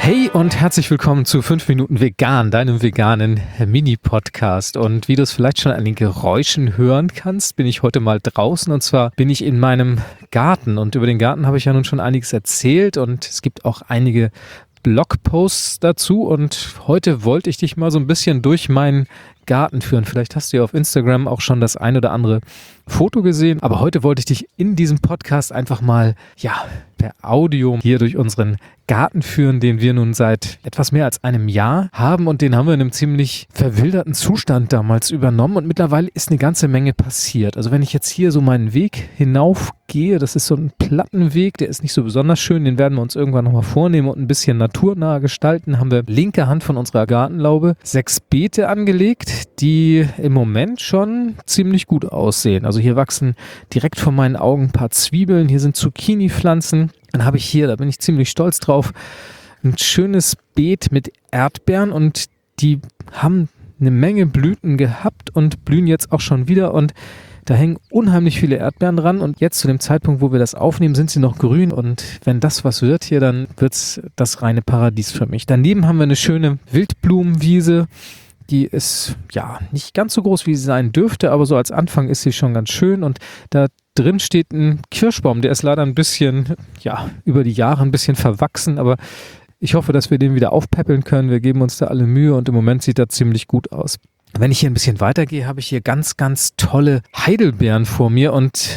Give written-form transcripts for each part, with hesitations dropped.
Hey und herzlich willkommen zu 5 Minuten Vegan, deinem veganen Mini-Podcast. Und wie du es vielleicht schon an den Geräuschen hören kannst, bin ich heute mal draußen. Und zwar bin ich in meinem Garten. Und über den Garten habe ich ja nun schon einiges erzählt. Und es gibt auch einige Blogposts dazu. Und heute wollte ich dich mal so ein bisschen durch meinen Garten führen. Vielleicht hast du ja auf Instagram auch schon das ein oder andere Foto gesehen. Aber heute wollte ich dich in diesem Podcast einfach mal, per Audio hier durch unseren Garten führen, den wir nun seit etwas mehr als einem Jahr haben, und den haben wir in einem ziemlich verwilderten Zustand damals übernommen, und mittlerweile ist eine ganze Menge passiert. Also wenn ich jetzt hier so meinen Weg hinaufgehe, das ist so ein Plattenweg, der ist nicht so besonders schön, den werden wir uns irgendwann nochmal vornehmen und ein bisschen naturnah gestalten, haben wir linke Hand von unserer Gartenlaube 6 Beete angelegt, die im Moment schon ziemlich gut aussehen. Also hier wachsen direkt vor meinen Augen ein paar Zwiebeln, hier sind Zucchini-Pflanzen. Dann habe ich hier, da bin ich ziemlich stolz drauf, ein schönes Beet mit Erdbeeren, und die haben eine Menge Blüten gehabt und blühen jetzt auch schon wieder, und da hängen unheimlich viele Erdbeeren dran, und jetzt zu dem Zeitpunkt, wo wir das aufnehmen, sind sie noch grün, und wenn das was wird hier, dann wird's das reine Paradies für mich. Daneben haben wir eine schöne Wildblumenwiese. Die ist nicht ganz so groß, wie sie sein dürfte, aber so als Anfang ist sie schon ganz schön, und da drin steht ein Kirschbaum, der ist leider ein bisschen, über die Jahre ein bisschen verwachsen, aber ich hoffe, dass wir den wieder aufpäppeln können. Wir geben uns da alle Mühe, und im Moment sieht er ziemlich gut aus. Wenn ich hier ein bisschen weitergehe, habe ich hier ganz, ganz tolle Heidelbeeren vor mir, und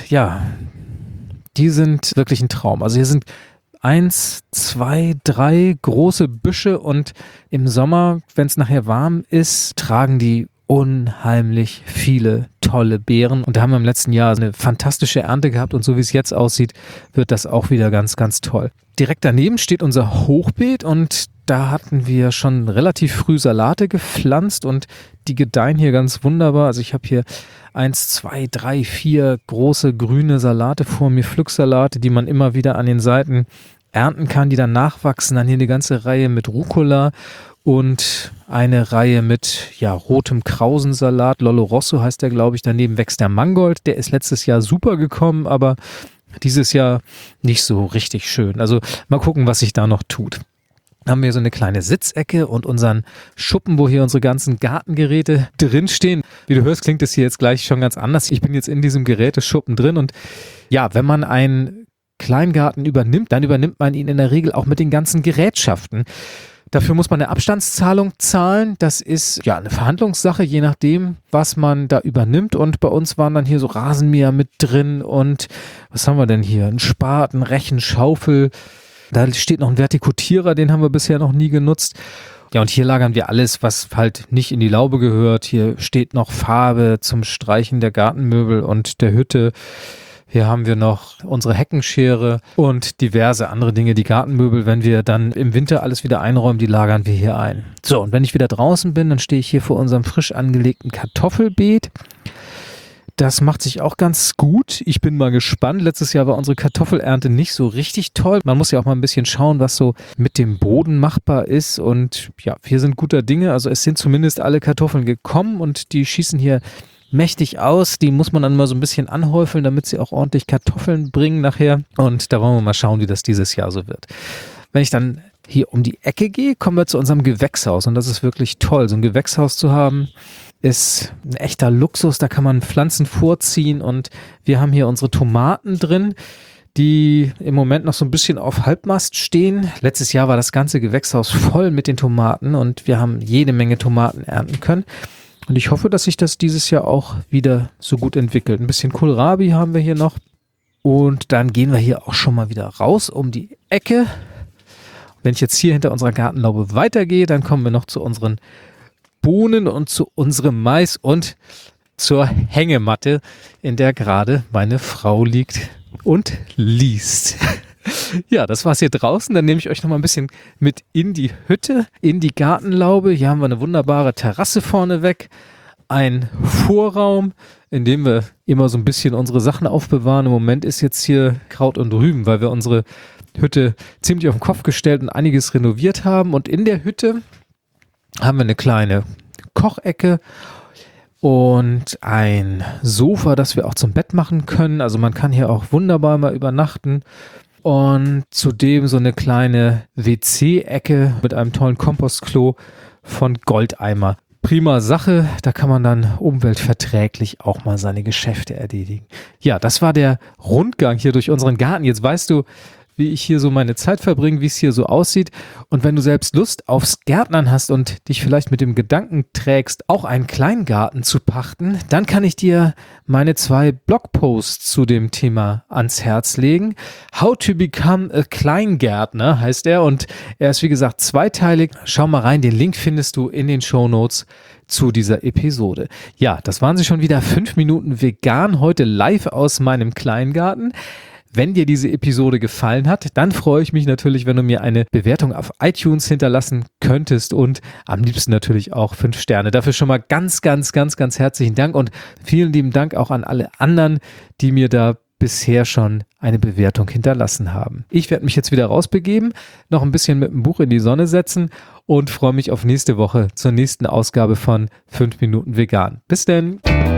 die sind wirklich ein Traum. Also hier sind 1, 2, 3 große Büsche, und im Sommer, wenn es nachher warm ist, tragen die unheimlich viele tolle Beeren, und da haben wir im letzten Jahr eine fantastische Ernte gehabt, und so wie es jetzt aussieht, wird das auch wieder ganz, ganz toll. Direkt daneben steht unser Hochbeet, und da hatten wir schon relativ früh Salate gepflanzt, und die gedeihen hier ganz wunderbar. Also ich habe hier 1, 2, 3, 4 große grüne Salate vor mir, Pflücksalate, die man immer wieder an den Seiten ernten kann, die dann nachwachsen. Dann hier eine ganze Reihe mit Rucola und eine Reihe mit rotem Krausensalat. Lollo Rosso heißt der, glaube ich. Daneben wächst der Mangold. Der ist letztes Jahr super gekommen, aber dieses Jahr nicht so richtig schön. Also mal gucken, was sich da noch tut. Haben wir so eine kleine Sitzecke und unseren Schuppen, wo hier unsere ganzen Gartengeräte drinstehen. Wie du hörst, klingt es hier jetzt gleich schon ganz anders. Ich bin jetzt in diesem Geräteschuppen drin, und wenn man einen Kleingarten übernimmt, dann übernimmt man ihn in der Regel auch mit den ganzen Gerätschaften. Dafür muss man eine Abstandszahlung zahlen. Das ist eine Verhandlungssache, je nachdem, was man da übernimmt. Und bei uns waren dann hier so Rasenmäher mit drin, und was haben wir denn hier? Ein Spaten, Rechen, Schaufel. Da steht noch ein Vertikutierer, den haben wir bisher noch nie genutzt. Ja, und hier lagern wir alles, was halt nicht in die Laube gehört. Hier steht noch Farbe zum Streichen der Gartenmöbel und der Hütte. Hier haben wir noch unsere Heckenschere und diverse andere Dinge. Die Gartenmöbel, wenn wir dann im Winter alles wieder einräumen, die lagern wir hier ein. So, und wenn ich wieder draußen bin, dann stehe ich hier vor unserem frisch angelegten Kartoffelbeet. Das macht sich auch ganz gut. Ich bin mal gespannt. Letztes Jahr war unsere Kartoffelernte nicht so richtig toll. Man muss ja auch mal ein bisschen schauen, was so mit dem Boden machbar ist. Und wir sind guter Dinge. Also es sind zumindest alle Kartoffeln gekommen, und die schießen hier mächtig aus. Die muss man dann mal so ein bisschen anhäufeln, damit sie auch ordentlich Kartoffeln bringen nachher. Und da wollen wir mal schauen, wie das dieses Jahr so wird. Wenn ich dann hier um die Ecke gehe, kommen wir zu unserem Gewächshaus. Und das ist wirklich toll. So ein Gewächshaus zu haben, ist ein echter Luxus. Da kann man Pflanzen vorziehen, und wir haben hier unsere Tomaten drin, die im Moment noch so ein bisschen auf Halbmast stehen. Letztes Jahr war das ganze Gewächshaus voll mit den Tomaten, und wir haben jede Menge Tomaten ernten können. Und ich hoffe, dass sich das dieses Jahr auch wieder so gut entwickelt. Ein bisschen Kohlrabi haben wir hier noch. Und dann gehen wir hier auch schon mal wieder raus um die Ecke. Wenn ich jetzt hier hinter unserer Gartenlaube weitergehe, dann kommen wir noch zu unseren Bohnen und zu unserem Mais und zur Hängematte, in der gerade meine Frau liegt und liest. Ja, das war's hier draußen. Dann nehme ich euch noch mal ein bisschen mit in die Hütte, in die Gartenlaube. Hier haben wir eine wunderbare Terrasse vorneweg, ein Vorraum, in dem wir immer so ein bisschen unsere Sachen aufbewahren. Im Moment ist jetzt hier Kraut und Rüben, weil wir unsere Hütte ziemlich auf den Kopf gestellt und einiges renoviert haben. Und in der Hütte haben wir eine kleine Kochecke und ein Sofa, das wir auch zum Bett machen können. Also man kann hier auch wunderbar mal übernachten. und zudem so eine kleine WC-Ecke mit einem tollen Kompostklo von Goldeimer. Prima Sache, da kann man dann umweltverträglich auch mal seine Geschäfte erledigen. Ja, das war der Rundgang hier durch unseren Garten. Jetzt weißt du, wie ich hier so meine Zeit verbringe, wie es hier so aussieht. Und wenn du selbst Lust aufs Gärtnern hast und dich vielleicht mit dem Gedanken trägst, auch einen Kleingarten zu pachten, dann kann ich dir meine 2 Blogposts zu dem Thema ans Herz legen. How to Become a Kleingärtner heißt er und er ist wie gesagt zweiteilig. Schau mal rein, den Link findest du in den Shownotes zu dieser Episode. Ja, das waren sie schon wieder 5 Minuten vegan, heute live aus meinem Kleingarten. Wenn dir diese Episode gefallen hat, dann freue ich mich natürlich, wenn du mir eine Bewertung auf iTunes hinterlassen könntest und am liebsten natürlich auch 5 Sterne. Dafür schon mal ganz herzlichen Dank und vielen lieben Dank auch an alle anderen, die mir da bisher schon eine Bewertung hinterlassen haben. Ich werde mich jetzt wieder rausbegeben, noch ein bisschen mit dem Buch in die Sonne setzen und freue mich auf nächste Woche zur nächsten Ausgabe von 5 Minuten vegan. Bis denn!